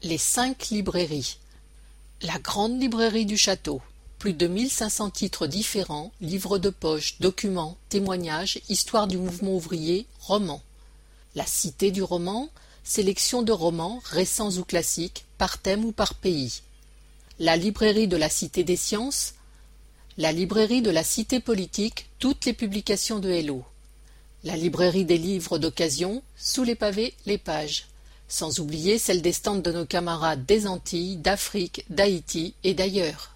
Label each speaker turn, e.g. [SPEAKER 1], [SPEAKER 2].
[SPEAKER 1] Les 5 librairies. La grande librairie du château. Plus de 1500 titres différents, livres de poche, documents, témoignages, histoire du mouvement ouvrier, romans. La cité du roman, sélection de romans, récents ou classiques, par thème ou par pays. La librairie de la Cité des Sciences. La librairie de la Cité politique, toutes les publications de Hello. La librairie des livres d'occasion, sous les pavés, les pages. Sans oublier celle des stands de nos camarades des Antilles, d'Afrique, d'Haïti et d'ailleurs.